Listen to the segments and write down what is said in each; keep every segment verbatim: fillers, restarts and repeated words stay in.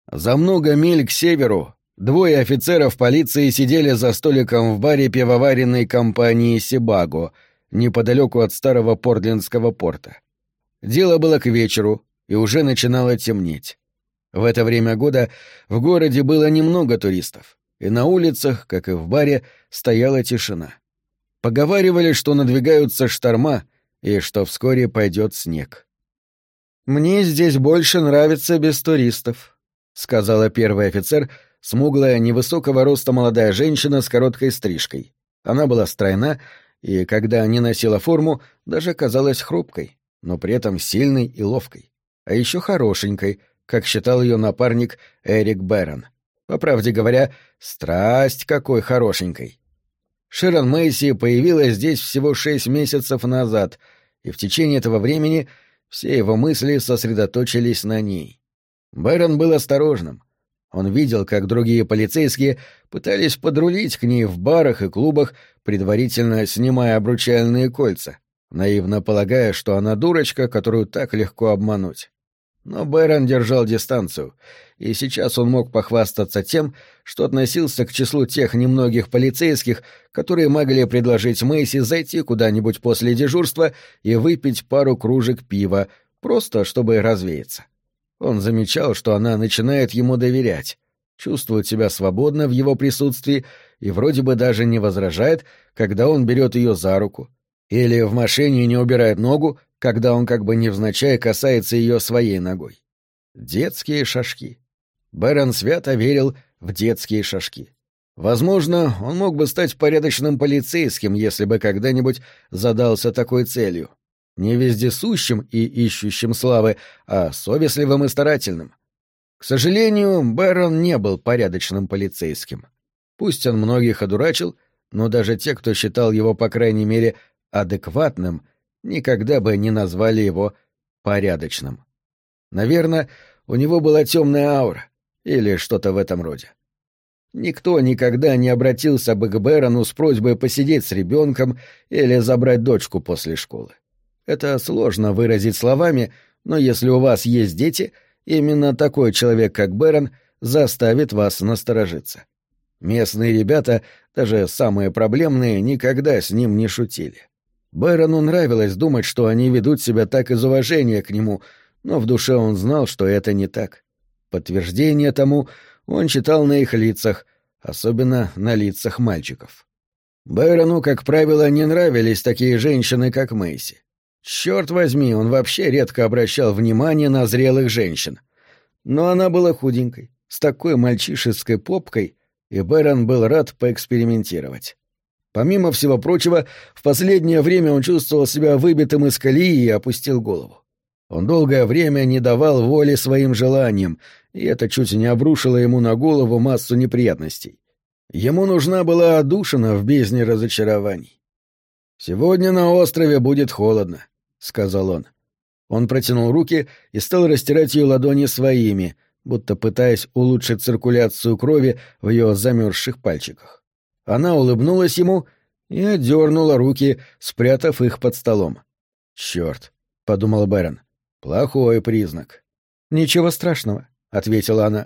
За много миль к северу двое офицеров полиции сидели за столиком в баре пивоваренной компании «Сибаго», неподалеку от старого портлендского порта. Дело было к вечеру, и уже начинало темнеть. В это время года в городе было немного туристов, и на улицах, как и в баре, стояла тишина. Поговаривали, что надвигаются шторма и что вскоре пойдет снег. «Мне здесь больше нравится без туристов», — сказала первый офицер, смуглая, невысокого роста молодая женщина с короткой стрижкой. Она была стройна и, когда не носила форму, даже казалась хрупкой, но при этом сильной и ловкой. А еще хорошенькой, как считал ее напарник Эрик Бэрон. По правде говоря, страсть какой хорошенькой. Шэрон Мэйси появилась здесь всего шесть месяцев назад, и в течение этого времени все его мысли сосредоточились на ней. Бэрон был осторожным. Он видел, как другие полицейские пытались подрулить к ней в барах и клубах, предварительно снимая обручальные кольца, наивно полагая, что она дурочка, которую так легко обмануть. Но Бэрон держал дистанцию, и сейчас он мог похвастаться тем, что относился к числу тех немногих полицейских, которые могли предложить Мэйси зайти куда-нибудь после дежурства и выпить пару кружек пива, просто чтобы развеяться. Он замечал, что она начинает ему доверять, чувствует себя свободно в его присутствии и вроде бы даже не возражает, когда он берет ее за руку, или в машине не убирает ногу, когда он как бы невзначай касается ее своей ногой. Детские шажки. Бэрон свято верил в детские шажки. Возможно, он мог бы стать порядочным полицейским, если бы когда-нибудь задался такой целью. Не вездесущим и ищущим славы, а совестливым и старательным. К сожалению, Бэрон не был порядочным полицейским. Пусть он многих одурачил, но даже те, кто считал его, по крайней мере, адекватным, никогда бы не назвали его порядочным. Наверное, у него была темная аура или что-то в этом роде. Никто никогда не обратился бы к Бэрону с просьбой посидеть с ребенком или забрать дочку после школы. Это сложно выразить словами, но если у вас есть дети, именно такой человек, как Бэрон, заставит вас насторожиться. Местные ребята, даже самые проблемные, никогда с ним не шутили. Бэрону нравилось думать, что они ведут себя так из уважения к нему, но в душе он знал, что это не так. Подтверждение тому он читал на их лицах, особенно на лицах мальчиков. Бэрону, как правило, не нравились такие женщины, как Мэйси. Черт возьми, он вообще редко обращал внимание на зрелых женщин. Но она была худенькой, с такой мальчишеской попкой, и Бэрон был рад поэкспериментировать. Помимо всего прочего, в последнее время он чувствовал себя выбитым из колеи и опустил голову. Он долгое время не давал воли своим желаниям, и это чуть не обрушило ему на голову массу неприятностей. Ему нужна была отдушина в бездне разочарований. «Сегодня на острове будет холодно», — сказал он. Он протянул руки и стал растирать ее ладони своими, будто пытаясь улучшить циркуляцию крови в ее замерзших пальчиках. Она улыбнулась ему и отдернула руки, спрятав их под столом. «Черт», — подумал Бэрон, — «плохой признак». «Ничего страшного», — ответила она.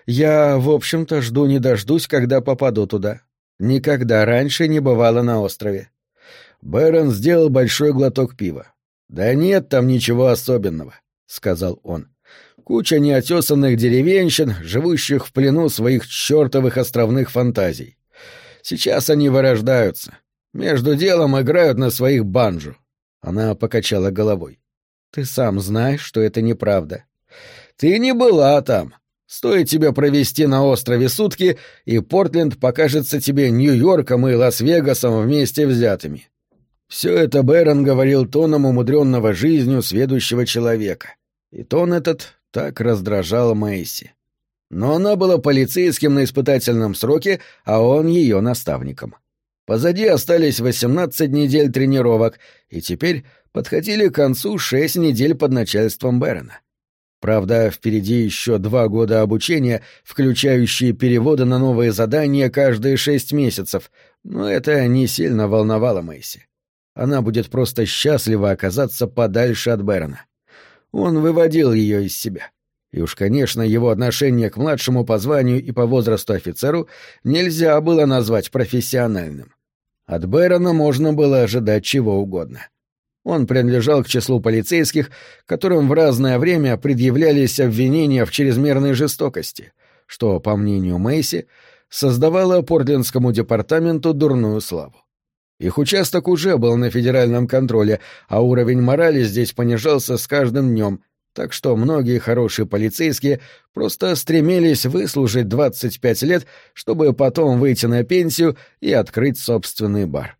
«Я, в общем-то, жду не дождусь, когда попаду туда. Никогда раньше не бывала на острове». Бэрон сделал большой глоток пива. «Да нет там ничего особенного», — сказал он. «Куча неотесанных деревенщин, живущих в плену своих чертовых островных фантазий. Сейчас они вырождаются. Между делом играют на своих банджо». Она покачала головой. «Ты сам знаешь, что это неправда». «Ты не была там. Стоит тебе провести на острове сутки, и Портленд покажется тебе Нью-Йорком и Лас-Вегасом вместе взятыми». Все это Бэрон говорил тоном умудренного жизнью сведущего человека. И тон этот так раздражал Мэйси. Но она была полицейским на испытательном сроке, а он ее наставником. Позади остались восемнадцать недель тренировок, и теперь подходили к концу шесть недель под начальством Бэрона. Правда, впереди еще два года обучения, включающие переводы на новые задания каждые шесть месяцев, но это не сильно волновало Мэйси. Она будет просто счастлива оказаться подальше от Бэрона. Он выводил ее из себя. И уж, конечно, его отношение к младшему по званию и по возрасту офицеру нельзя было назвать профессиональным. От Бэрона можно было ожидать чего угодно. Он принадлежал к числу полицейских, которым в разное время предъявлялись обвинения в чрезмерной жестокости, что, по мнению Мэйси, создавало Портлендскому департаменту дурную славу. Их участок уже был на федеральном контроле, а уровень морали здесь понижался с каждым днем, так что многие хорошие полицейские просто стремились выслужить двадцать пять лет, чтобы потом выйти на пенсию и открыть собственный бар.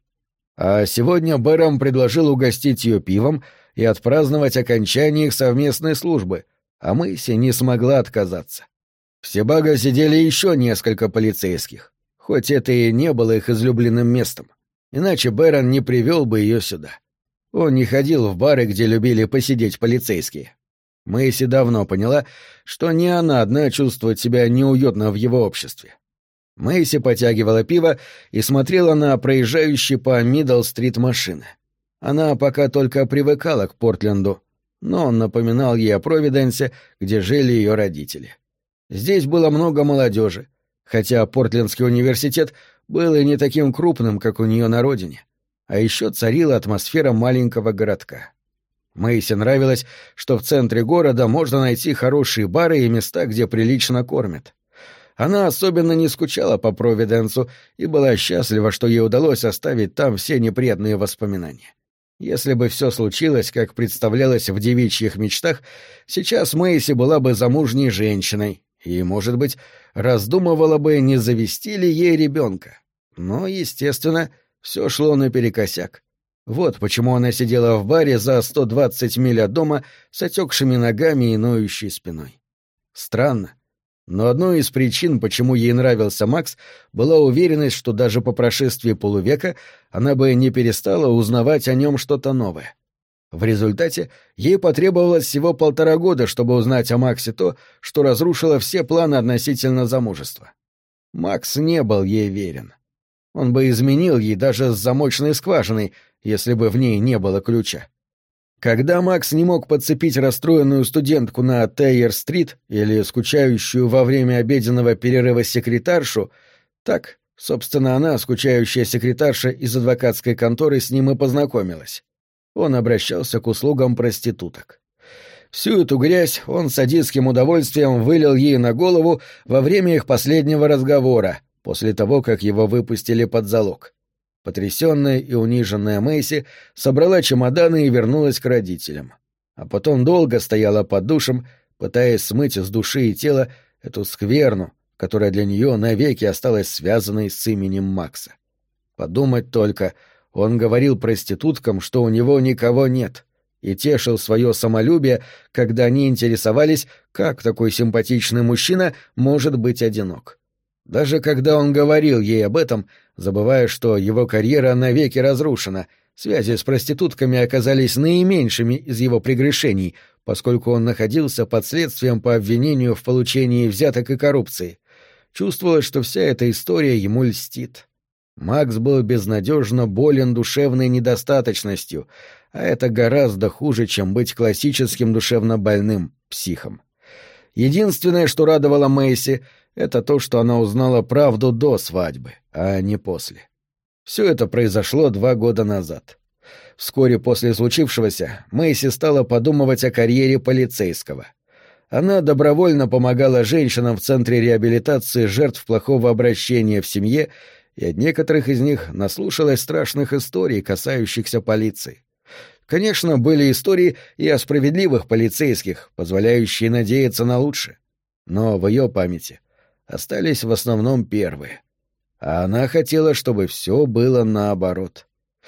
А сегодня Бэром предложил угостить ее пивом и отпраздновать окончание их совместной службы, а Мэйси не смогла отказаться. В Себаго сидели еще несколько полицейских, хоть это и не было их излюбленным местом, иначе Бэрон не привел бы ее сюда. Он не ходил в бары, где любили посидеть полицейские. Мэйси давно поняла, что не она одна чувствует себя неуютно в его обществе. Мэйси потягивала пиво и смотрела на проезжающие по Мидл-стрит машины. Она пока только привыкала к Портленду, но он напоминал ей о Провиденсе, где жили ее родители. Здесь было много молодежи, хотя Портлендский университет был и не таким крупным, как у нее на родине, а еще царила атмосфера маленького городка. Мэйси нравилось, что в центре города можно найти хорошие бары и места, где прилично кормят. Она особенно не скучала по Провиденсу и была счастлива, что ей удалось оставить там все неприятные воспоминания. Если бы все случилось, как представлялось в девичьих мечтах, сейчас Мэйси была бы замужней женщиной и, может быть, раздумывала бы, не завести ли ей ребенка. Но, естественно, все шло наперекосяк. Вот почему она сидела в баре за сто двадцать миль от дома с отекшими ногами и ноющей спиной. Странно, но одной из причин, почему ей нравился Макс, была уверенность, что даже по прошествии полувека она бы не перестала узнавать о нем что-то новое. В результате ей потребовалось всего полтора года, чтобы узнать о Максе то, что разрушило все планы относительно замужества. Макс не был ей верен. Он бы изменил ей даже с замочной скважиной, если бы в ней не было ключа. Когда Макс не мог подцепить расстроенную студентку на Тейер-стрит или скучающую во время обеденного перерыва секретаршу, так, собственно, она, скучающая секретарша из адвокатской конторы, с ним и познакомилась. Он обращался к услугам проституток. Всю эту грязь он с садистским удовольствием вылил ей на голову во время их последнего разговора, после того, как его выпустили под залог. Потрясенная и униженная Мэйси собрала чемоданы и вернулась к родителям. А потом долго стояла под душем, пытаясь смыть с души и тела эту скверну, которая для нее навеки осталась связанной с именем Макса. Подумать только, он говорил проституткам, что у него никого нет, и тешил свое самолюбие, когда они интересовались, как такой симпатичный мужчина может быть одинок. Даже когда он говорил ей об этом, забывая, что его карьера навеки разрушена, связи с проститутками оказались наименьшими из его прегрешений, поскольку он находился под следствием по обвинению в получении взяток и коррупции. Чувствовалось, что вся эта история ему льстит. Макс был безнадежно болен душевной недостаточностью, а это гораздо хуже, чем быть классическим душевно больным психом. Единственное, что радовало Мэйси, это то, что она узнала правду до свадьбы, а не после. Все это произошло два года назад. Вскоре после случившегося Мэйси стала подумывать о карьере полицейского. Она добровольно помогала женщинам в Центре реабилитации жертв плохого обращения в семье, и от некоторых из них наслушалась страшных историй, касающихся полиции. Конечно, были истории и о справедливых полицейских, позволяющие надеяться на лучшее. Но в ее памяти остались в основном первые. А она хотела, чтобы все было наоборот.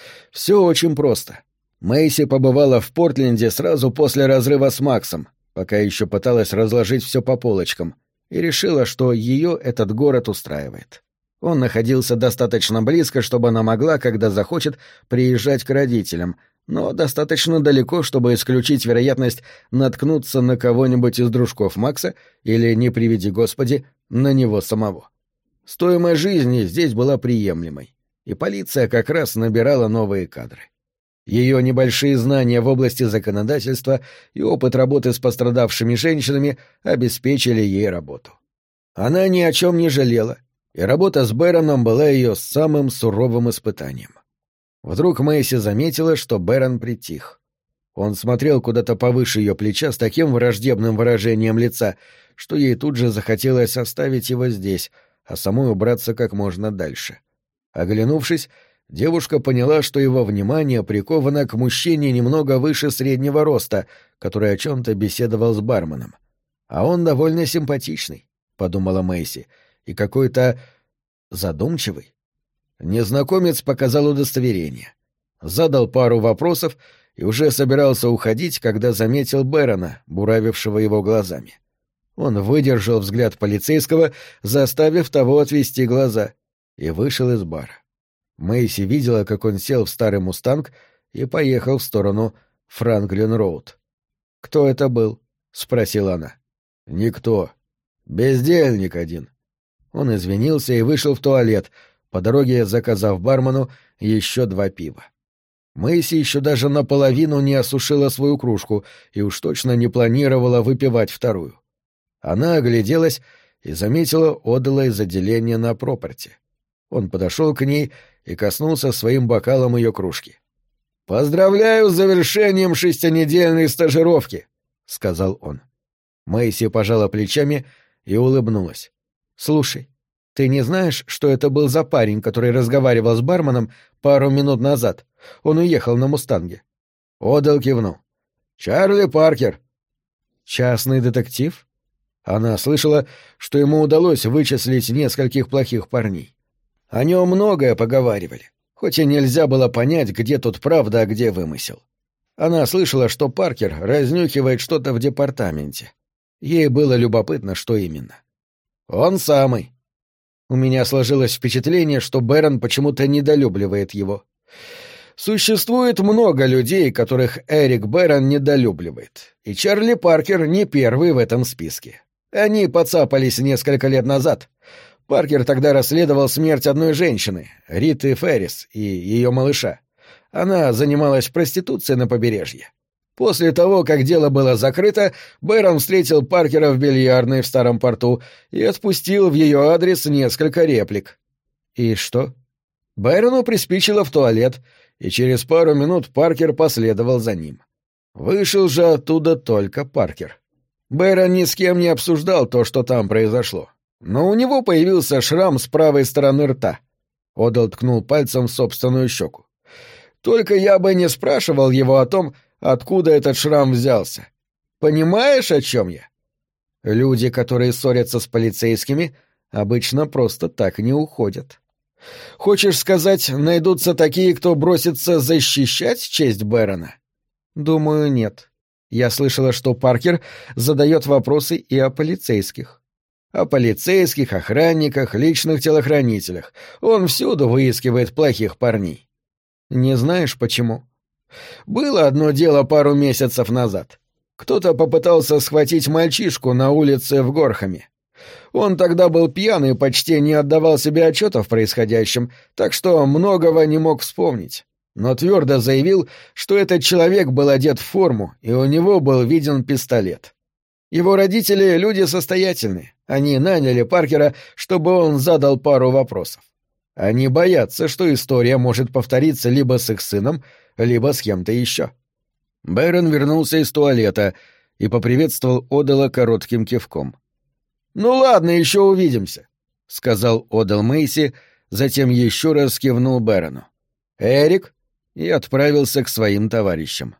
Все очень просто. Мэйси побывала в Портленде сразу после разрыва с Максом, пока еще пыталась разложить все по полочкам, и решила, что ее этот город устраивает. Он находился достаточно близко, чтобы она могла, когда захочет, приезжать к родителям, но достаточно далеко, чтобы исключить вероятность наткнуться на кого-нибудь из дружков Макса или, не приведи Господи, на него самого. Стоимость жизни здесь была приемлемой, и полиция как раз набирала новые кадры. Ее небольшие знания в области законодательства и опыт работы с пострадавшими женщинами обеспечили ей работу. Она ни о чем не жалела, и работа с Бэроном была ее самым суровым испытанием. Вдруг Мэйси заметила, что Бэрон притих. Он смотрел куда-то повыше ее плеча с таким враждебным выражением лица, что ей тут же захотелось оставить его здесь, а самой убраться как можно дальше. Оглянувшись, девушка поняла, что его внимание приковано к мужчине немного выше среднего роста, который о чем-то беседовал с барменом. «А он довольно симпатичный», — подумала Мэйси, — «и какой-то задумчивый». Незнакомец показал удостоверение, задал пару вопросов и уже собирался уходить, когда заметил Бэрона, буравившего его глазами. Он выдержал взгляд полицейского, заставив того отвести глаза, и вышел из бара. Мэйси видела, как он сел в старый «Мустанг» и поехал в сторону Франклин-Роуд. «Кто это был?» — спросила она. «Никто. Бездельник один». Он извинился и вышел в туалет, по дороге заказав бармену еще два пива. Мэйси еще даже наполовину не осушила свою кружку и уж точно не планировала выпивать вторую. Она огляделась и заметила Одела из отделения на пропорти. Он подошел к ней и коснулся своим бокалом ее кружки. «Поздравляю с завершением шестинедельной стажировки», — сказал он. Мэйси пожала плечами и улыбнулась. «Слушай, ты не знаешь, что это был за парень, который разговаривал с барменом пару минут назад? Он уехал на «Мустанге». Одел кивнул. «Чарли Паркер». «Частный детектив?» Она слышала, что ему удалось вычислить нескольких плохих парней. О нем многое поговаривали, хоть и нельзя было понять, где тут правда, а где вымысел. Она слышала, что Паркер разнюхивает что-то в департаменте. Ей было любопытно, что именно. «Он самый». У меня сложилось впечатление, что Бэрон почему-то недолюбливает его. Существует много людей, которых Эрик Бэрон недолюбливает, и Чарли Паркер не первый в этом списке. Они поцапались несколько лет назад. Паркер тогда расследовал смерть одной женщины, Риты Феррис, и ее малыша. Она занималась проституцией на побережье. После того, как дело было закрыто, Бэрон встретил Паркера в бильярдной в Старом порту и отпустил в ее адрес несколько реплик. И что? Бэрону приспичило в туалет, и через пару минут Паркер последовал за ним. Вышел же оттуда только Паркер. Бэрон ни с кем не обсуждал то, что там произошло. Но у него появился шрам с правой стороны рта. Одел ткнул пальцем в собственную щеку. Только я бы не спрашивал его о том, откуда этот шрам взялся. Понимаешь, о чем я? Люди, которые ссорятся с полицейскими, обычно просто так не уходят. Хочешь сказать, найдутся такие, кто бросится защищать честь Бэрона? Думаю, нет. Я слышала, что Паркер задает вопросы и о полицейских. О полицейских, охранниках, личных телохранителях. Он всюду выискивает плохих парней. Не знаешь, почему? Было одно дело пару месяцев назад. Кто-то попытался схватить мальчишку на улице в Горхаме. Он тогда был пьян и почти не отдавал себе отчета в происходящем, так что многого не мог вспомнить. Но твердо заявил, что этот человек был одет в форму, и у него был виден пистолет. Его родители — люди состоятельные. Они наняли Паркера, чтобы он задал пару вопросов. Они боятся, что история может повториться либо с их сыном, либо с кем-то еще. Бэрон вернулся из туалета и поприветствовал Одела коротким кивком. «Ну ладно, еще увидимся», — сказал Одел Мэйси, затем еще раз кивнул Бэрону. «Эрик?» и отправился к своим товарищам.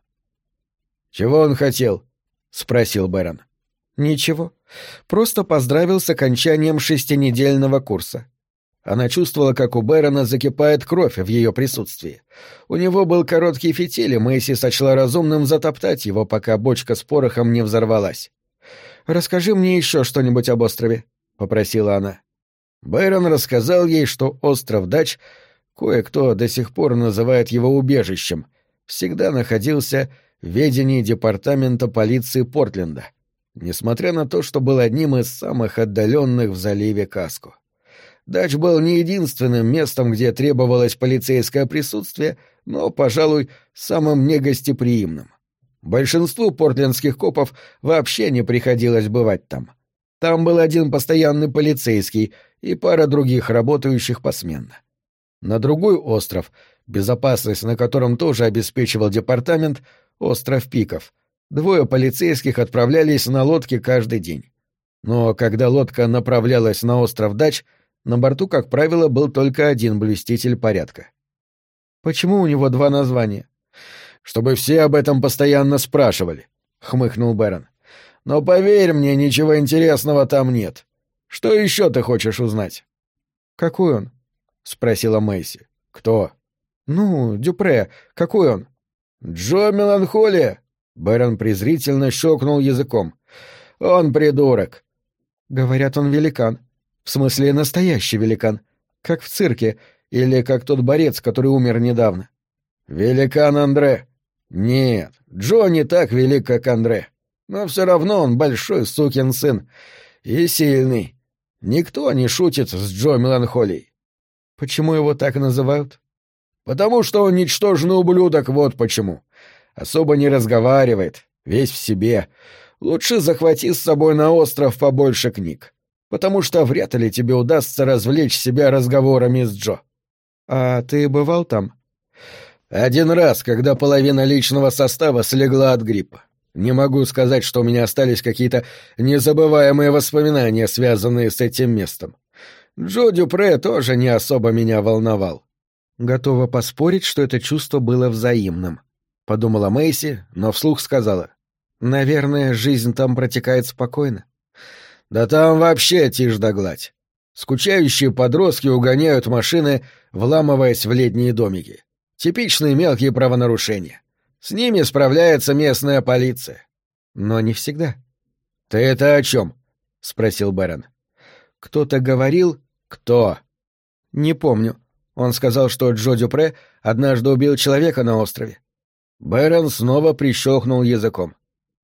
«Чего он хотел?» — спросил Бэрон. «Ничего. Просто поздравил с окончанием шестинедельного курса». Она чувствовала, как у Бэрона закипает кровь в ее присутствии. У него был короткий фитиль, и Мэйси сочла разумным затоптать его, пока бочка с порохом не взорвалась. «Расскажи мне еще что-нибудь об острове», — попросила она. Бэрон рассказал ей, что остров Дач, кое-кто до сих пор называет его убежищем, всегда находился в ведении департамента полиции Портленда, несмотря на то, что был одним из самых отдаленных в заливе Каско. Дач был не единственным местом, где требовалось полицейское присутствие, но, пожалуй, самым негостеприимным. Большинству портлендских копов вообще не приходилось бывать там. Там был один постоянный полицейский и пара других, работающих посменно. На другой остров, безопасность на котором тоже обеспечивал департамент, остров Пиков, двое полицейских отправлялись на лодке каждый день. Но когда лодка направлялась на остров Дач, на борту, как правило, был только один блюститель порядка. «Почему у него два названия?» «Чтобы все об этом постоянно спрашивали», — хмыкнул Бэрон. «Но поверь мне, ничего интересного там нет. Что еще ты хочешь узнать?» «Какой он?» — спросила Мэйси. «Кто?» «Ну, Дюпре. Какой он?» «Джо Меланхолия!» — Бэрон презрительно щелкнул языком. «Он придурок». «Говорят, он великан. В смысле, настоящий великан. Как в цирке, или как тот борец, который умер недавно». «Великан Андре». «Нет, Джо не так велик, как Андре. Но все равно он большой сукин сын. И сильный. Никто не шутит с Джо Меланхолией». «Почему его так называют?» «Потому что он ничтожный ублюдок, вот почему. Особо не разговаривает, весь в себе. Лучше захвати с собой на остров побольше книг. Потому что вряд ли тебе удастся развлечь себя разговорами с Джо». «А ты бывал там?» «Один раз, когда половина личного состава слегла от гриппа. Не могу сказать, что у меня остались какие-то незабываемые воспоминания, связанные с этим местом. Джо Дюпре тоже не особо меня волновал». «Готова поспорить, что это чувство было взаимным», — подумала Мэйси, но вслух сказала. «Наверное, жизнь там протекает спокойно». «Да там вообще тишь да гладь. Скучающие подростки угоняют машины, вламываясь в летние домики. Типичные мелкие правонарушения. С ними справляется местная полиция». «Но не всегда». «Ты это о чем?» — спросил Бэрон. «Кто-то говорил...» «Кто?» «Не помню. Он сказал, что Джо Дюпре однажды убил человека на острове». Бэрон снова прищелкнул языком.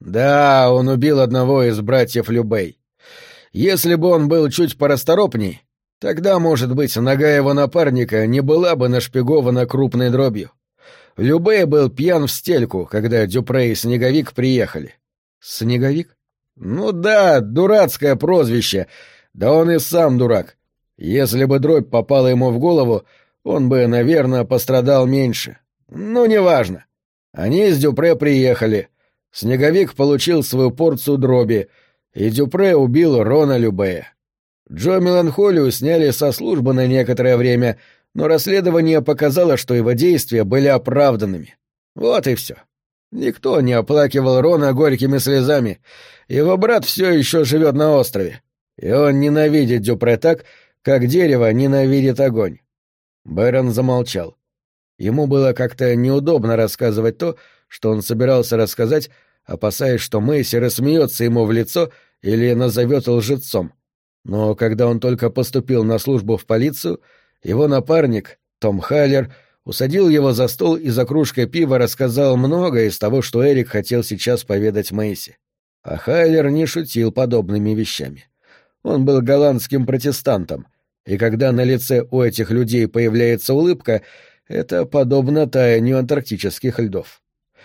«Да, он убил одного из братьев Любей. Если бы он был чуть порасторопней, тогда, может быть, нога его напарника не была бы нашпигована крупной дробью. Любей был пьян в стельку, когда Дюпре и Снеговик приехали». «Снеговик?» «Ну да, дурацкое прозвище. Да он и сам дурак. Если бы дробь попала ему в голову, он бы, наверное, пострадал меньше. Ну, неважно. Они с Дюпре приехали. Снеговик получил свою порцию дроби, и Дюпре убил Рона Любея. Джо Меланхолию сняли со службы на некоторое время, но расследование показало, что его действия были оправданными. Вот и все. Никто не оплакивал Рона горькими слезами. Его брат все еще живет на острове, и он ненавидит Дюпре так, как дерево ненавидит огонь. Бэрон замолчал. Ему было как-то неудобно рассказывать то, что он собирался рассказать, опасаясь, что Мэйси рассмеется ему в лицо или назовет лжецом. Но когда он только поступил на службу в полицию, его напарник, Том Хайлер, усадил его за стол и за кружкой пива рассказал многое из того, что Эрик хотел сейчас поведать Мэйси. А Хайлер не шутил подобными вещами. Он был голландским протестантом, и когда на лице у этих людей появляется улыбка, это подобно таянию антарктических льдов.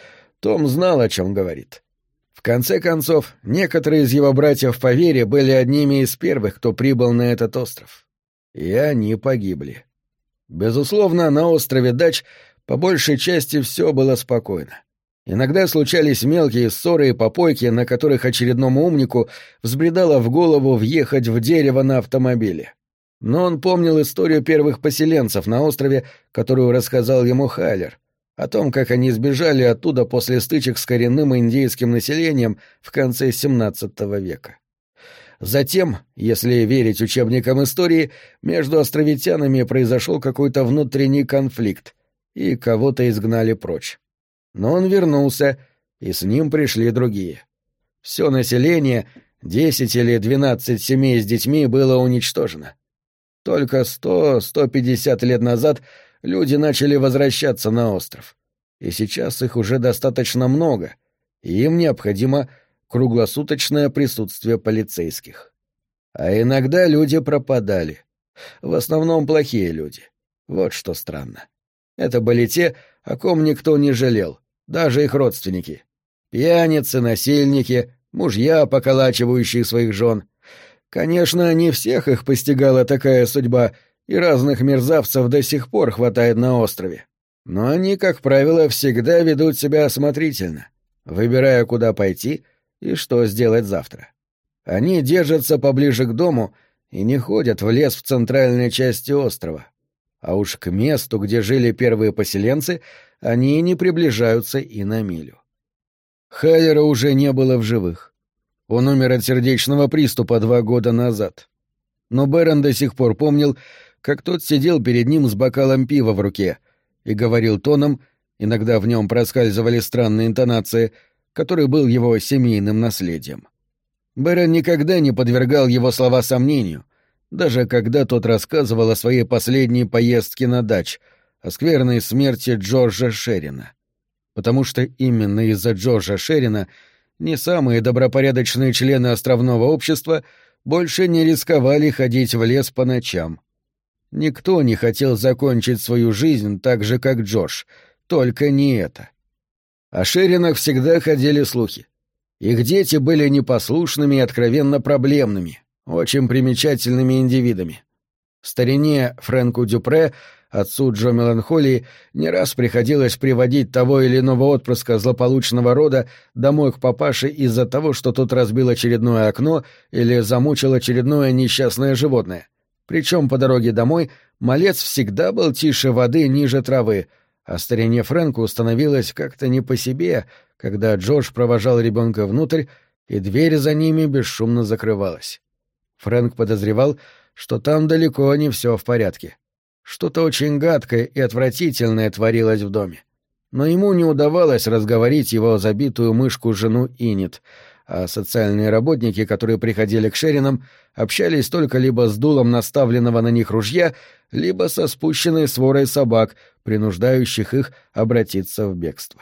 Том знал, о чем говорит. В конце концов, некоторые из его братьев по вере были одними из первых, кто прибыл на этот остров. И они погибли. Безусловно, на острове Дач по большей части все было спокойно. Иногда случались мелкие ссоры и попойки, на которых очередному умнику взбредало в голову въехать в дерево на автомобиле. Но он помнил историю первых поселенцев на острове, которую рассказал ему Хайлер, о том, как они сбежали оттуда после стычек с коренным индейским населением в конце семнадцатого века. Затем, если верить учебникам истории, между островитянами произошел какой-то внутренний конфликт, и кого-то изгнали прочь. Но он вернулся, и с ним пришли другие. Все население, десять или двенадцать семей с детьми, было уничтожено. Только сто-сто пятьдесят лет назад люди начали возвращаться на остров. И сейчас их уже достаточно много, и им необходимо круглосуточное присутствие полицейских. А иногда люди пропадали, В основном плохие люди. Вот что странно. Это были те, о ком никто не жалел, даже их родственники. Пьяницы, насильники, мужья, поколачивающие своих жен. Конечно, не всех их постигала такая судьба, и разных мерзавцев до сих пор хватает на острове. Но они, как правило, всегда ведут себя осмотрительно, выбирая, куда пойти и что сделать завтра. Они держатся поближе к дому и не ходят в лес в центральной части острова. А уж к месту, где жили первые поселенцы, они не приближаются и на милю. Хайлера уже не было в живых. Он умер от сердечного приступа два года назад. Но Бэрон до сих пор помнил, как тот сидел перед ним с бокалом пива в руке и говорил тоном, иногда в нем проскальзывали странные интонации, который был его семейным наследием. Бэрон никогда не подвергал его слова сомнению, даже когда тот рассказывал о своей последней поездке на дач, о скверной смерти Джорджа Шерина. Потому что именно из-за Джорджа Шерина не самые добропорядочные члены островного общества больше не рисковали ходить в лес по ночам. Никто не хотел закончить свою жизнь так же, как Джордж, только не это. О Шеринах всегда ходили слухи. Их дети были непослушными и откровенно проблемными, очень примечательными индивидами. В старине Фрэнку Дюпре, отцу Джо Меланхолии, не раз приходилось приводить того или иного отпрыска злополучного рода домой к папаше из-за того, что тот разбил очередное окно или замучил очередное несчастное животное. Причем по дороге домой малец всегда был тише воды, ниже травы, а старине Фрэнку становилось как-то не по себе, когда Джордж провожал ребенка внутрь, и дверь за ними бесшумно закрывалась. Фрэнк подозревал, что там далеко не все в порядке. Что-то очень гадкое и отвратительное творилось в доме. Но ему не удавалось разговорить его забитую мышку жену Иннет, а социальные работники, которые приходили к Шеринам, общались только либо с дулом наставленного на них ружья, либо со спущенной сворой собак, принуждающих их обратиться в бегство.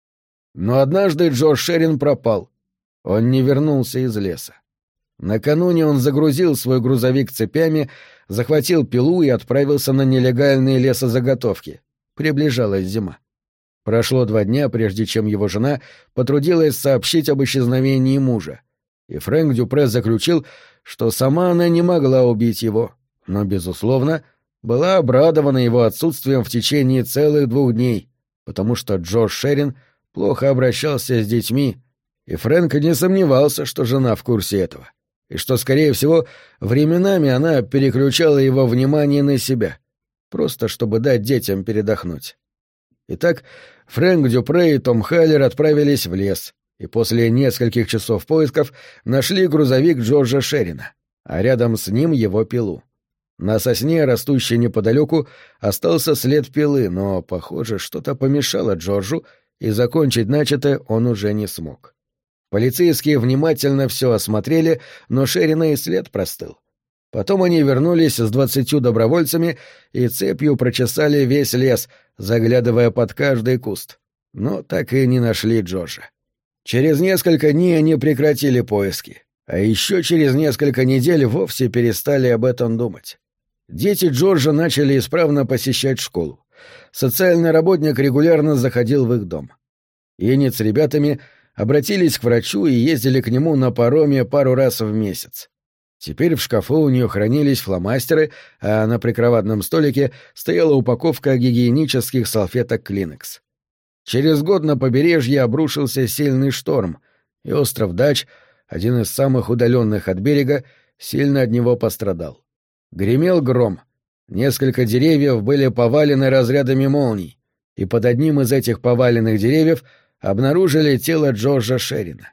Но однажды Джордж Шерин пропал. Он не вернулся из леса. Накануне он загрузил свой грузовик цепями, захватил пилу и отправился на нелегальные лесозаготовки. Приближалась зима. Прошло два дня, прежде чем его жена потрудилась сообщить об исчезновении мужа, и Фрэнк Дюпре заключил, что сама она не могла убить его, но, безусловно, была обрадована его отсутствием в течение целых двух дней, потому что Джордж Шерин плохо обращался с детьми, и Фрэнк не сомневался, что жена в курсе этого, и что, скорее всего, временами она переключала его внимание на себя, просто чтобы дать детям передохнуть. Итак, Фрэнк Дюпре и Том Хайлер отправились в лес, и после нескольких часов поисков нашли грузовик Джорджа Шерина, а рядом с ним его пилу. На сосне, растущей неподалеку, остался след пилы, но, похоже, что-то помешало Джорджу, и закончить начатое он уже не смог. Полицейские внимательно все осмотрели, но Шерина и след простыл. Потом они вернулись с двадцатью добровольцами и цепью прочесали весь лес, заглядывая под каждый куст. Но так и не нашли Джорджа. Через несколько дней они прекратили поиски, а еще через несколько недель вовсе перестали об этом думать. Дети Джорджа начали исправно посещать школу. Социальный работник регулярно заходил в их дом. Иннет с ребятами обратились к врачу и ездили к нему на пароме пару раз в месяц. Теперь в шкафу у нее хранились фломастеры, а на прикроватном столике стояла упаковка гигиенических салфеток Клинекс. Через год на побережье обрушился сильный шторм, и остров Дач, один из самых удаленных от берега, сильно от него пострадал. Гремел гром. Несколько деревьев были повалены разрядами молний, и под одним из этих поваленных деревьев обнаружили тело Джорджа Шерина.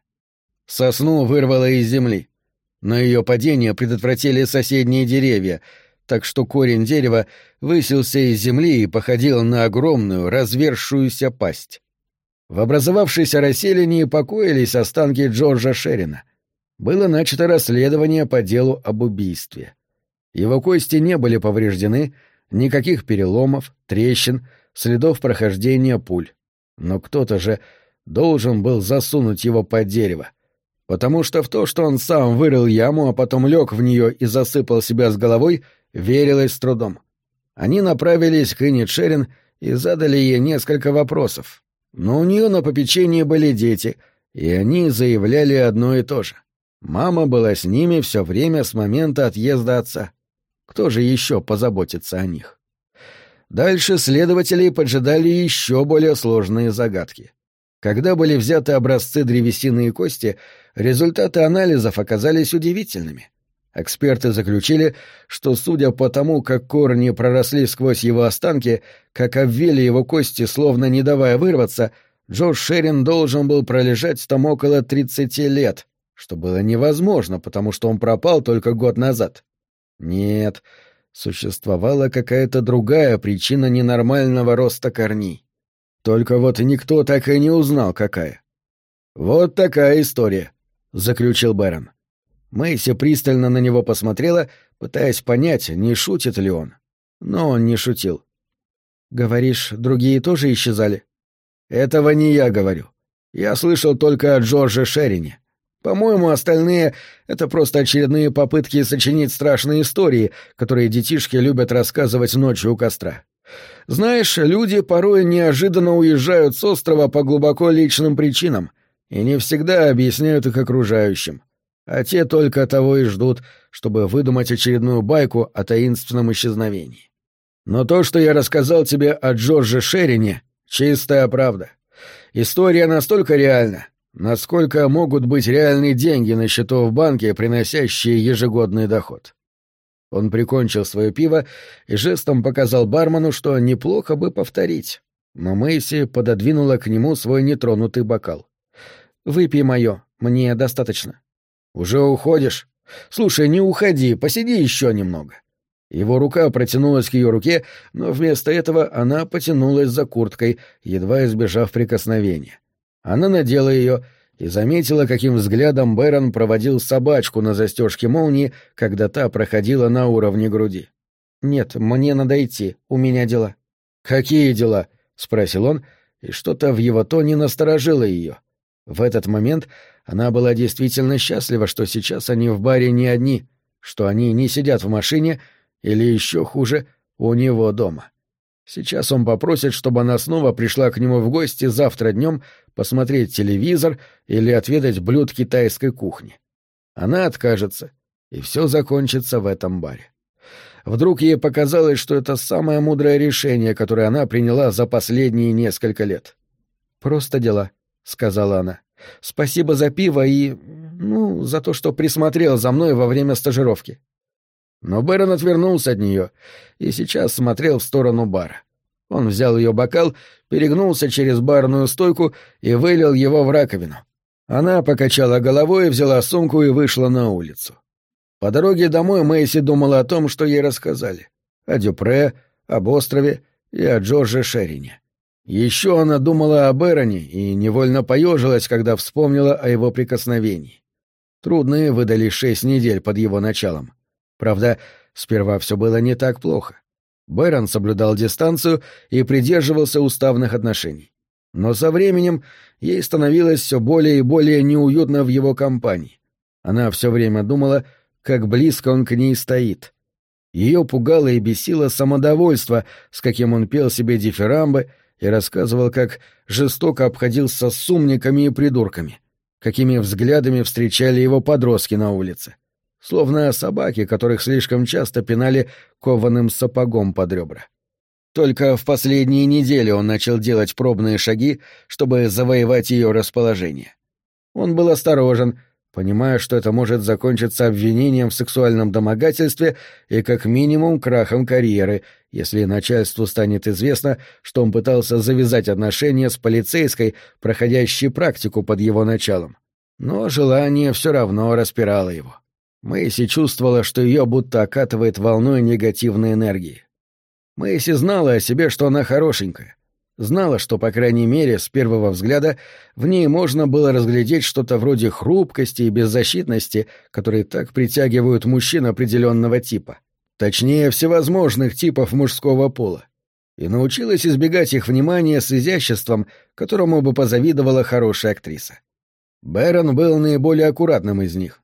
Сосну вырвало из земли. Но ее падение предотвратили соседние деревья, так что корень дерева высился из земли и походил на огромную разверзшуюся пасть. В образовавшейся расселине покоились останки Джорджа Шерина. Было начато расследование по делу об убийстве. Его кости не были повреждены, никаких переломов, трещин, следов прохождения пуль. Но кто-то же должен был засунуть его под дерево. Потому что в то, что он сам вырыл яму, а потом лег в нее и засыпал себя с головой, Верилось с трудом. Они направились к Иннет Шерин и задали ей несколько вопросов. Но у нее на попечении были дети, и они заявляли одно и то же. Мама была с ними все время с момента отъезда отца. Кто же еще позаботится о них? Дальше следователи поджидали еще более сложные загадки. Когда были взяты образцы древесины и кости, результаты анализов оказались удивительными. Эксперты заключили, что, судя по тому, как корни проросли сквозь его останки, как обвили его кости, словно не давая вырваться, Джош Шерин должен был пролежать там около тридцати лет, что было невозможно, потому что он пропал только год назад. Нет, существовала какая-то другая причина ненормального роста корней. Только вот никто так и не узнал, какая. «Вот такая история», — заключил Бэрон. Мэйси пристально на него посмотрела, пытаясь понять, не шутит ли он. Но он не шутил. «Говоришь, другие тоже исчезали?» «Этого не я говорю. Я слышал только о Джордже Шерине. По-моему, остальные — это просто очередные попытки сочинить страшные истории, которые детишки любят рассказывать ночью у костра. Знаешь, люди порой неожиданно уезжают с острова по глубоко личным причинам и не всегда объясняют их окружающим. А те только того и ждут, чтобы выдумать очередную байку о таинственном исчезновении. Но то, что я рассказал тебе о Джордже Шерине, — чистая правда. История настолько реальна, насколько могут быть реальные деньги на счету в банке, приносящие ежегодный доход». Он прикончил свое пиво и жестом показал бармену, что неплохо бы повторить. Но Мэйси пододвинула к нему свой нетронутый бокал. «Выпей мое, мне достаточно». «Уже уходишь? Слушай, не уходи, посиди еще немного». Его рука протянулась к ее руке, но вместо этого она потянулась за курткой, едва избежав прикосновения. Она надела ее и заметила, каким взглядом Бэрон проводил собачку на застежке молнии, когда та проходила на уровне груди. «Нет, мне надо идти, у меня дела». «Какие дела?» — спросил он, и что-то в его тоне насторожило ее. В этот момент она была действительно счастлива, что сейчас они в баре не одни, что они не сидят в машине или, еще хуже, у него дома. Сейчас он попросит, чтобы она снова пришла к нему в гости завтра днем посмотреть телевизор или отведать блюд китайской кухни. Она откажется, и все закончится в этом баре. Вдруг ей показалось, что это самое мудрое решение, которое она приняла за последние несколько лет. «Просто дела», — сказала она. «Спасибо за пиво и... ну, за то, что присмотрел за мной во время стажировки». Но Бэрон отвернулся от нее и сейчас смотрел в сторону бара. Он взял ее бокал, перегнулся через барную стойку и вылил его в раковину. Она покачала головой, взяла сумку и вышла на улицу. По дороге домой Мэйси думала о том, что ей рассказали. О Дюпре, об острове и о Джордже Шерине. Еще она думала о Бэроне и невольно поежилась, когда вспомнила о его прикосновении. Трудные выдались шесть недель под его началом. Правда, сперва все было не так плохо. Бэрон соблюдал дистанцию и придерживался уставных отношений. Но со временем ей становилось все более и более неуютно в его компании. Она все время думала, как близко он к ней стоит. Ее пугало и бесило самодовольство, с каким он пел себе дифирамбы и рассказывал, как жестоко обходился с умниками и придурками, какими взглядами встречали его подростки на улице. Словно собаки, которых слишком часто пинали кованым сапогом под ребра. Только в последние недели он начал делать пробные шаги, чтобы завоевать ее расположение. Он был осторожен, понимая, что это может закончиться обвинением в сексуальном домогательстве и как минимум крахом карьеры, если начальству станет известно, что он пытался завязать отношения с полицейской, проходящей практику под его началом. Но желание все равно распирало его. Мэйси чувствовала, что ее будто окатывает волной негативной энергии. Мэйси знала о себе, что она хорошенькая. Знала, что, по крайней мере, с первого взгляда в ней можно было разглядеть что-то вроде хрупкости и беззащитности, которые так притягивают мужчин определенного типа. Точнее, всевозможных типов мужского пола. И научилась избегать их внимания с изяществом, которому бы позавидовала хорошая актриса. Бэрон был наиболее аккуратным из них.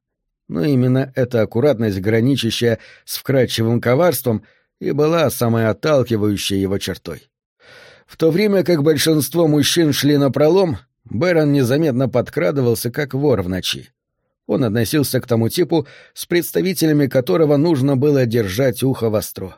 Но именно эта аккуратность, граничащая с вкрадчивым коварством, и была самой отталкивающей его чертой. В то время как большинство мужчин шли напролом, Бэрон незаметно подкрадывался, как вор в ночи. Он относился к тому типу, с представителями которого нужно было держать ухо востро.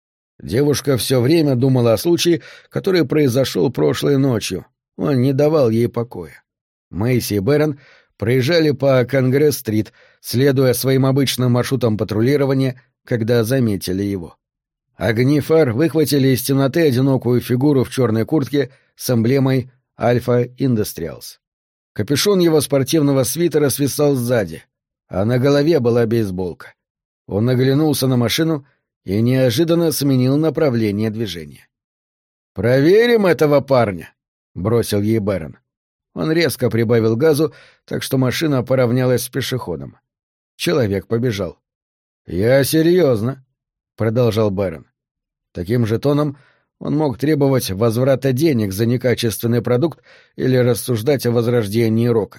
Девушка все время думала о случае, который произошел прошлой ночью. Он не давал ей покоя. Мэйси и Бэрон проезжали по Конгресс-стрит, следуя своим обычным маршрутам патрулирования, когда заметили его. Огни фар выхватили из темноты одинокую фигуру в черной куртке с эмблемой «Альфа Индустриалс». Капюшон его спортивного свитера свисал сзади, а на голове была бейсболка. Он оглянулся на машину и неожиданно сменил направление движения. «Проверим этого парня», — бросил ей Бэрон. Он резко прибавил газу, так что машина поравнялась с пешеходом. Человек побежал. «Я серьезно», — продолжал Бэрон. Таким же тоном он мог требовать возврата денег за некачественный продукт или рассуждать о возрождении рока.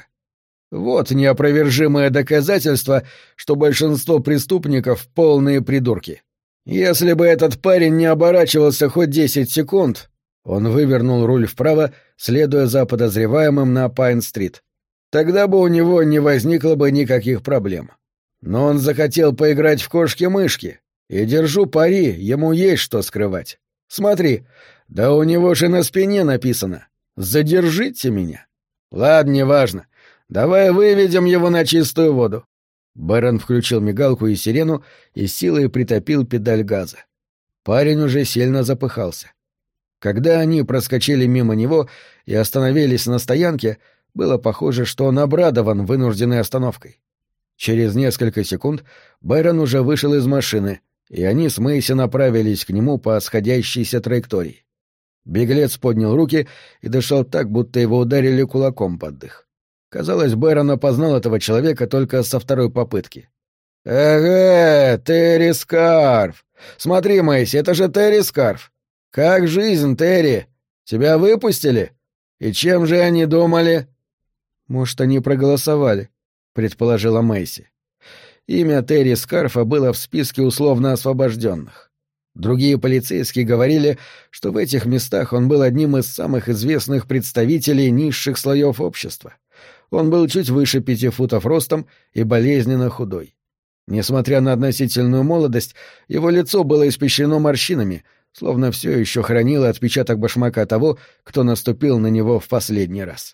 Вот неопровержимое доказательство, что большинство преступников — полные придурки. Если бы этот парень не оборачивался хоть десять секунд, он вывернул руль вправо, следуя за подозреваемым на Пайн-стрит, тогда бы у него не возникло бы никаких проблем. Но он захотел поиграть в кошки-мышки, и, держу пари, ему есть что скрывать. Смотри, да у него же на спине написано «Задержите меня». Ладно, неважно. Давай выведем его на чистую воду. Бэрон включил мигалку и сирену и силой притопил педаль газа. Парень уже сильно запыхался. Когда они проскочили мимо него и остановились на стоянке, было похоже, что он обрадован вынужденной остановкой. Через несколько секунд Бэрон уже вышел из машины, и они с Мэйси направились к нему по сходящейся траектории. Беглец поднял руки и дышал так, будто его ударили кулаком под дых. Казалось, Бэрон опознал этого человека только со второй попытки. «Эге, Терри Скарф! Смотри, Мэйси, это же Терри Скарф! Как жизнь, Терри? Тебя выпустили? И чем же они думали?» «Может, они проголосовали», — предположила Мэйси. Имя Терри Скарфа было в списке условно освобожденных. Другие полицейские говорили, что в этих местах он был одним из самых известных представителей низших слоев общества. Он был чуть выше пяти футов ростом и болезненно худой. Несмотря на относительную молодость, его лицо было испещрено морщинами, словно все еще хранило отпечаток башмака того, кто наступил на него в последний раз.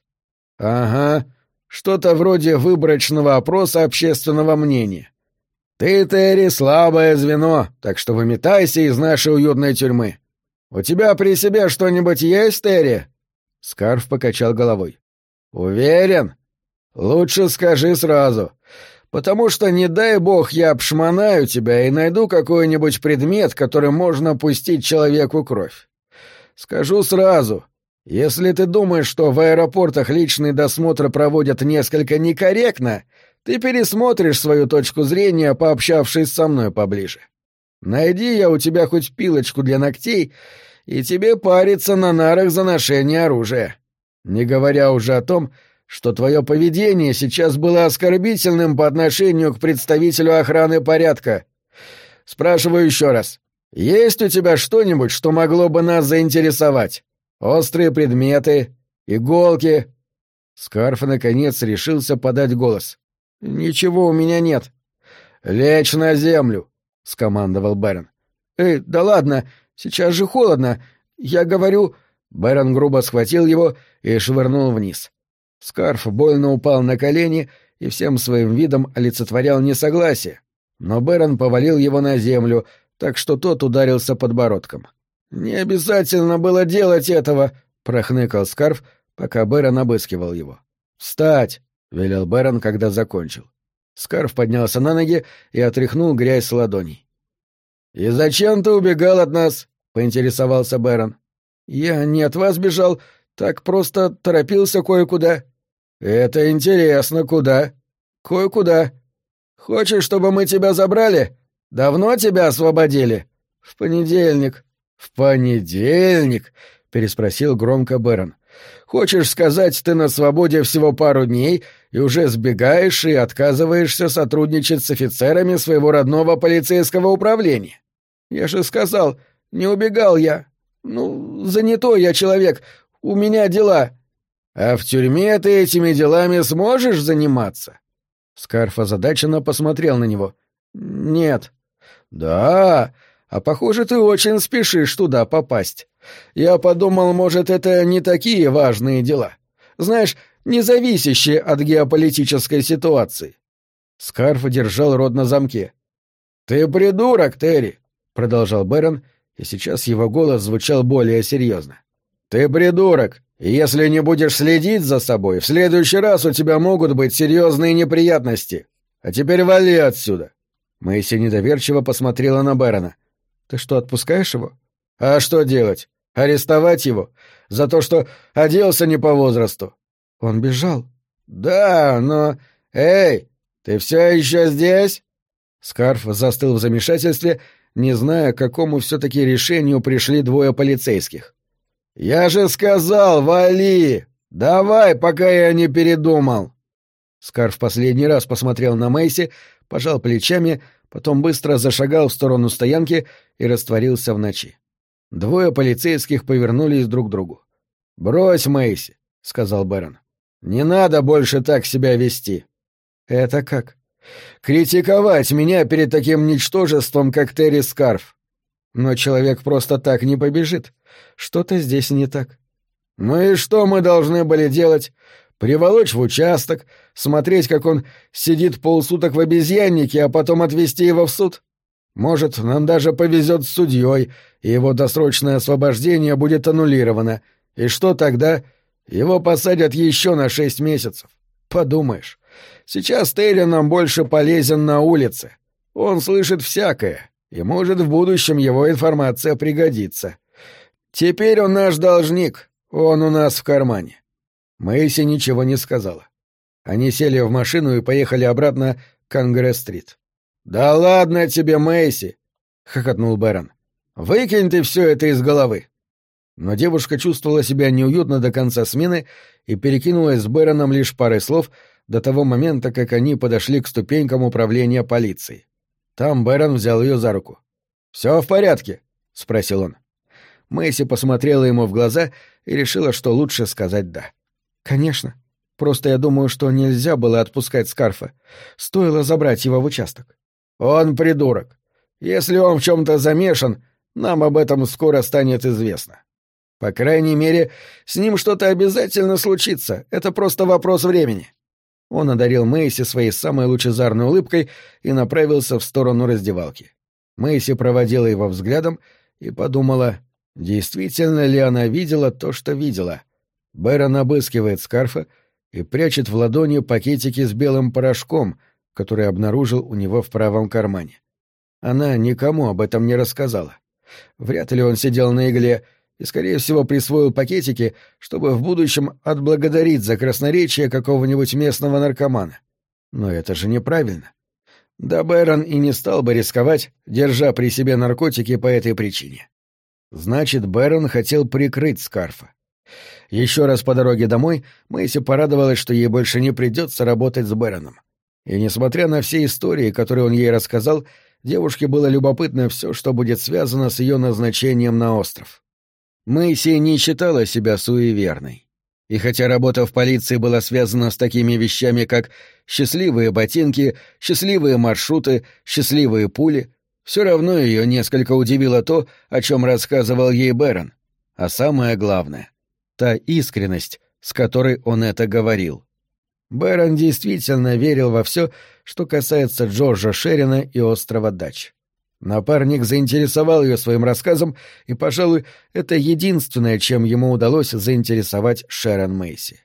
«Ага, что-то вроде выборочного опроса общественного мнения. Ты, Терри, слабое звено, так что выметайся из нашей уютной тюрьмы. У тебя при себе что-нибудь есть, Терри?» Скарф покачал головой. «Уверен? Лучше скажи сразу, потому что, не дай бог, я обшмонаю тебя и найду какой-нибудь предмет, которым можно пустить человеку кровь. Скажу сразу, если ты думаешь, что в аэропортах личный досмотр проводят несколько некорректно, ты пересмотришь свою точку зрения, пообщавшись со мной поближе. Найди я у тебя хоть пилочку для ногтей, и тебе париться на нарах за ношение оружия. Не говоря уже о том, что твое поведение сейчас было оскорбительным по отношению к представителю охраны порядка. Спрашиваю еще раз, есть у тебя что-нибудь, что могло бы нас заинтересовать? Острые предметы, иголки?» Скарф, наконец, решился подать голос. «Ничего у меня нет». «Лечь на землю», — скомандовал Бэрон. «Эй, да ладно, сейчас же холодно. Я говорю...» Бэрон грубо схватил его и швырнул вниз. Скарф больно упал на колени и всем своим видом олицетворял несогласие, но Бэрон повалил его на землю, так что тот ударился подбородком. «Не обязательно было делать этого», — прохныкал Скарф, пока Бэрон обыскивал его. «Встать!» — велел Бэрон, когда закончил. Скарф поднялся на ноги и отряхнул грязь с ладоней. «И зачем ты убегал от нас?» — поинтересовался Бэрон. «Я не от вас бежал, так просто торопился кое-куда». «Это интересно, куда?» «Кое-куда. Хочешь, чтобы мы тебя забрали? Давно тебя освободили?» «В понедельник». «В понедельник?» — переспросил громко Бэрон. «Хочешь сказать, ты на свободе всего пару дней, и уже сбегаешь и отказываешься сотрудничать с офицерами своего родного полицейского управления. Я же сказал, не убегал я. Ну, занятой я человек, у меня дела. А в тюрьме ты этими делами сможешь заниматься? Скарф озадаченно посмотрел на него. Нет. Да, а похоже, ты очень спешишь туда попасть. Я подумал, может, это не такие важные дела. Знаешь, не зависящие от геополитической ситуации. Скарф держал рот на замке. «Ты придурок, Терри!» — продолжал Бэрон, и сейчас его голос звучал более серьезно. «Ты придурок, и если не будешь следить за собой, в следующий раз у тебя могут быть серьезные неприятности. А теперь вали отсюда!» Мэйси недоверчиво посмотрела на Бэрона. «Ты что, отпускаешь его?» «А что делать? Арестовать его? За то, что оделся не по возрасту?» «Он бежал». «Да, но... Эй, ты все еще здесь?» Скарф застыл в замешательстве, не зная, к какому все-таки решению пришли двое полицейских. «Я же сказал, вали! Давай, пока я не передумал!» Скарф последний раз посмотрел на Мэйси, пожал плечами, потом быстро зашагал в сторону стоянки и растворился в ночи. Двое полицейских повернулись друг к другу. «Брось, Мэйси», — сказал Бэрон. «Не надо больше так себя вести». «Это как?» «Критиковать меня перед таким ничтожеством, как Терри Скарф». «Но человек просто так не побежит. Что-то здесь не так». «Ну и что мы должны были делать? Приволочь в участок, смотреть, как он сидит полсуток в обезьяннике, а потом отвезти его в суд? Может, нам даже повезет с судьей, и его досрочное освобождение будет аннулировано. И что тогда? Его посадят еще на шесть месяцев. Подумаешь, сейчас Терри нам больше полезен на улице. Он слышит всякое, и, может, в будущем его информация пригодится. Теперь он наш должник, он у нас в кармане». Мэйси ничего не сказала. Они сели в машину и поехали обратно к Конгресс-стрит. «Да ладно тебе, Мэйси!» — хохотнул Бэрон. «Выкинь ты все это из головы!» Но девушка чувствовала себя неуютно до конца смены и перекинулась с Бэроном лишь парой слов до того момента, как они подошли к ступенькам управления полицией. Там Бэрон взял ее за руку. «Все в порядке?» — спросил он. Мэйси посмотрела ему в глаза и решила, что лучше сказать «да». «Конечно. Просто я думаю, что нельзя было отпускать Скарфа. Стоило забрать его в участок». «Он придурок. Если он в чем-то замешан, нам об этом скоро станет известно. По крайней мере, с ним что-то обязательно случится. Это просто вопрос времени». Он одарил Мэйси своей самой лучезарной улыбкой и направился в сторону раздевалки. Мэйси проводила его взглядом и подумала, действительно ли она видела то, что видела. Бэрон обыскивает Скарфа и прячет в ладони пакетики с белым порошком, который обнаружил у него в правом кармане. Она никому об этом не рассказала. Вряд ли он сидел на игле и, скорее всего, присвоил пакетики, чтобы в будущем отблагодарить за красноречие какого-нибудь местного наркомана. Но это же неправильно. Да Бэрон и не стал бы рисковать, держа при себе наркотики по этой причине. Значит, Бэрон хотел прикрыть Скарфа. Еще раз по дороге домой Мэйси порадовалась, что ей больше не придется работать с Бэроном. И, несмотря на все истории, которые он ей рассказал, девушке было любопытно все, что будет связано с ее назначением на остров. Мэйси не считала себя суеверной. И хотя работа в полиции была связана с такими вещами, как счастливые ботинки, счастливые маршруты, счастливые пули, все равно ее несколько удивило то, о чем рассказывал ей Бэрон. А самое главное — та искренность, с которой он это говорил. Бэрон действительно верил во все, что касается Джорджа Шерина и острова Дач. Напарник заинтересовал ее своим рассказом, и, пожалуй, это единственное, чем ему удалось заинтересовать Шерон Мэйси.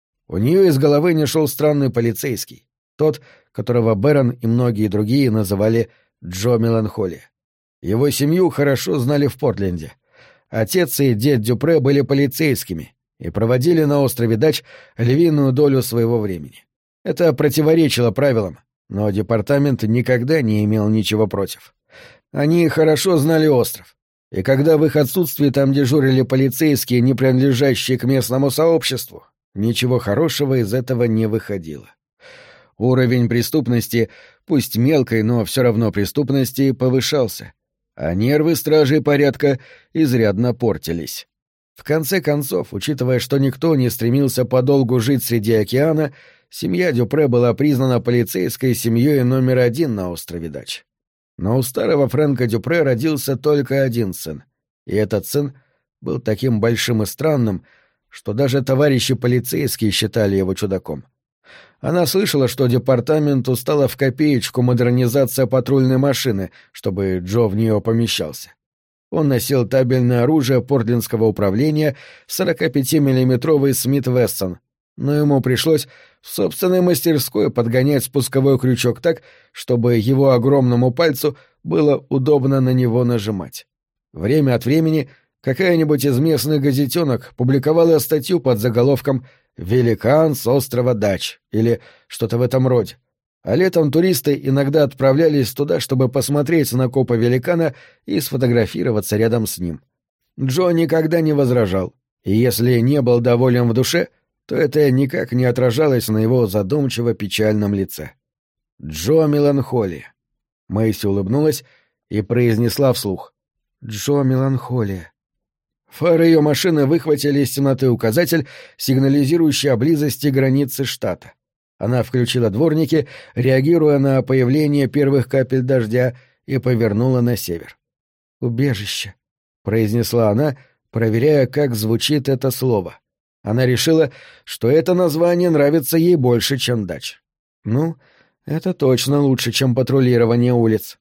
У нее из головы не шел странный полицейский, тот, которого Бэрон и многие другие называли Джо Меланхолия. Его семью хорошо знали в Портленде. Отец и дед Дюпре были полицейскими и проводили на острове Дач львиную долю своего времени. Это противоречило правилам, но департамент никогда не имел ничего против. Они хорошо знали остров, и когда в их отсутствии там дежурили полицейские, не принадлежащие к местному сообществу, ничего хорошего из этого не выходило. Уровень преступности, пусть мелкой, но все равно преступности, повышался, а нервы стражей порядка изрядно портились. В конце концов, учитывая, что никто не стремился подолгу жить среди океана, семья Дюпре была признана полицейской семьей номер один на острове Дач. Но у старого Фрэнка Дюпре родился только один сын, и этот сын был таким большим и странным, что даже товарищи полицейские считали его чудаком. Она слышала, что департаменту стала в копеечку модернизация патрульной машины, чтобы Джо в нее помещался. Он носил табельное оружие портлендского управления сорокапятимиллиметровый Смит Вессон, но ему пришлось в собственной мастерской подгонять спусковой крючок так, чтобы его огромному пальцу было удобно на него нажимать. Время от времени какая-нибудь из местных газетенок публиковала статью под заголовком «Великан с острова Дач» или что-то в этом роде. А летом туристы иногда отправлялись туда, чтобы посмотреть на копа великана и сфотографироваться рядом с ним. Джо никогда не возражал, и если не был доволен в душе, то это никак не отражалось на его задумчиво-печальном лице. Джо Меланхолия. Мэйси улыбнулась и произнесла вслух: «Джо Меланхолия». Фары ее машины выхватили из темноты указатель, сигнализирующий о близости границы штата. Она включила дворники, реагируя на появление первых капель дождя, и повернула на север. «Убежище», — произнесла она, проверяя, как звучит это слово. Она решила, что это название нравится ей больше, чем Дач. Ну, это точно лучше, чем патрулирование улиц.